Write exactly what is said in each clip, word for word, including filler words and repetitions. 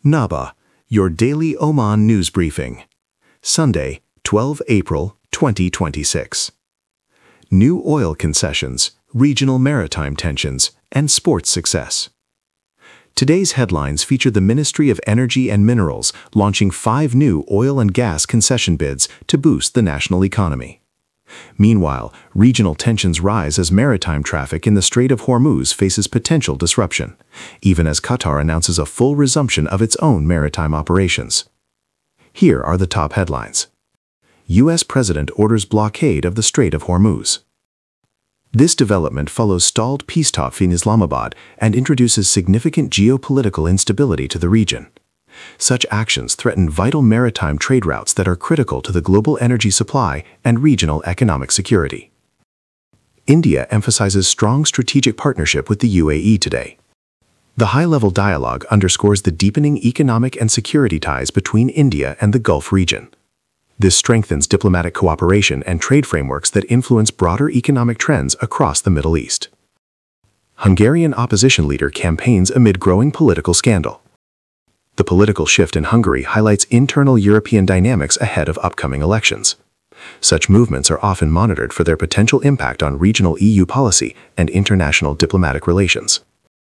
Naba, your daily Oman news briefing. Sunday, the twelfth of April, twenty twenty-six. New oil concessions, regional maritime tensions, and sports success. Today's headlines feature the Ministry of Energy and Minerals launching five new oil and gas concession bids to boost the national economy. Meanwhile, regional tensions rise as maritime traffic in the Strait of Hormuz faces potential disruption, even as Qatar announces a full resumption of its own maritime operations. Here are the top headlines. U S President orders blockade of the Strait of Hormuz. This development follows stalled peace talks in Islamabad and introduces significant geopolitical instability to the region. Such actions threaten vital maritime trade routes that are critical to the global energy supply and regional economic security. India emphasizes strong strategic partnership with the U A E today. The high-level dialogue underscores the deepening economic and security ties between India and the Gulf region. This strengthens diplomatic cooperation and trade frameworks that influence broader economic trends across the Middle East. Hungarian opposition leader campaigns amid growing political scandal. The political shift in Hungary highlights internal European dynamics ahead of upcoming elections. Such movements are often monitored for their potential impact on regional E U policy and international diplomatic relations.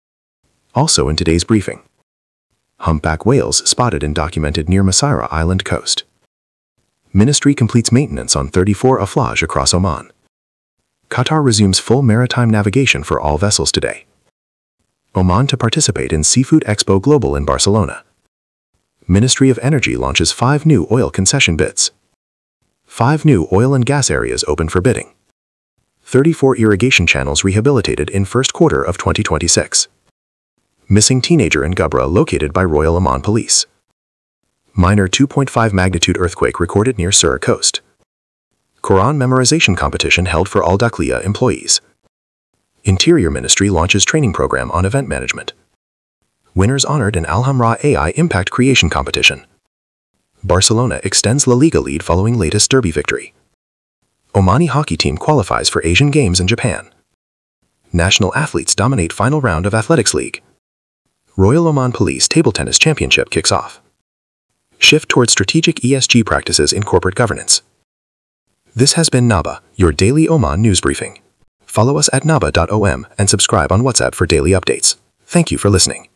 Also in today's briefing, humpback whales spotted and documented near Masira Island coast. Ministry completes maintenance on thirty-four aflage across Oman. Qatar resumes full maritime navigation for all vessels today. Oman to participate in Seafood Expo Global in Barcelona. Ministry of Energy launches five new oil concession bids. Five new oil and gas areas open for bidding. thirty-four irrigation channels rehabilitated in first quarter of twenty twenty-six. Missing teenager in Gubra located by Royal Oman Police. Minor two point five magnitude earthquake recorded near Sur coast. Quran memorization competition held for Al Dakhliya employees. Interior Ministry launches training program on event management. Winners honored in Alhamra A I Impact Creation Competition. Barcelona extends La Liga lead following latest derby victory. Omani hockey team qualifies for Asian Games in Japan. National athletes dominate final round of Athletics League. Royal Oman Police Table Tennis Championship kicks off. Shift towards strategic E S G practices in corporate governance. This has been Naba, your daily Oman news briefing. Follow us at naba dot O M and subscribe on WhatsApp for daily updates. Thank you for listening.